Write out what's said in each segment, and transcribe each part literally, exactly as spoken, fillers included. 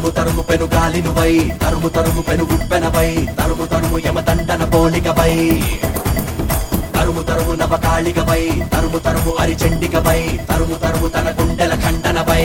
తరుము తరుము పెను గాలి నువ్వై తరుము తరుము పెను ఉప్పెనవై తరుము తరుము యమదండన పోలికవై తరుము తరుము నవకాళికవై తరుము తరుము అరిచండికవై తరుము తరుము తన గుండెల ఖండనవై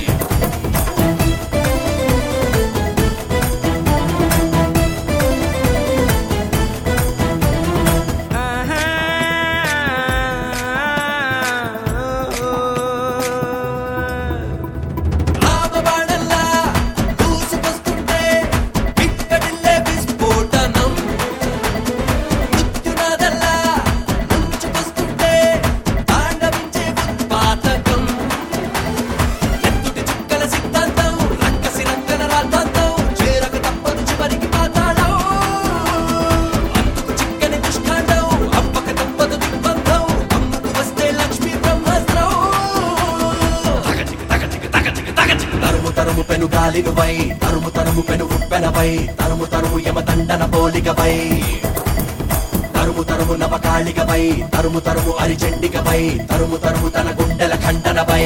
తరుము పెను గాలి నువ్వై తరుము తరుము పెను ఉప్పెనవై తరుము తరుము యమదండన పోలికవై తరుము తరుము నవకాళికవై తరుము తరుము అరిచండికవై తరుము తరుము తన గుండెల ఖండనవై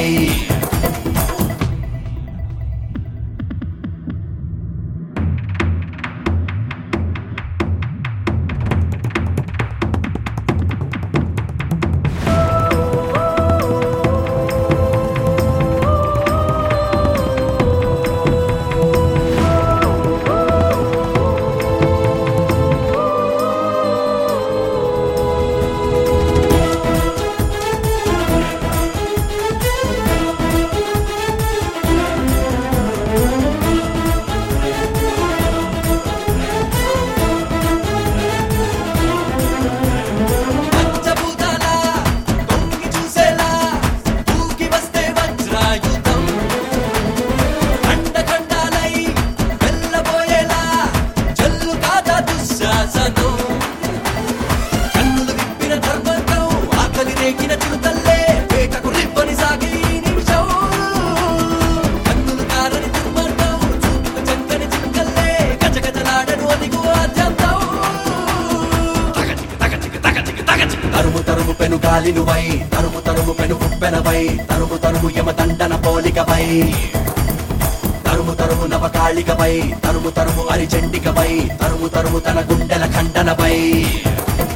తరుము తరుము పెను గాలి నువ్వై తరుము తరుము పెను ఉప్పెనవై తరుము తరుము యమదండన పోలికవై తరుము తరుము నవకాళికవై తరుము తరుము అరిచండికవై తరుము తరుము తన గుండెల ఖండనవై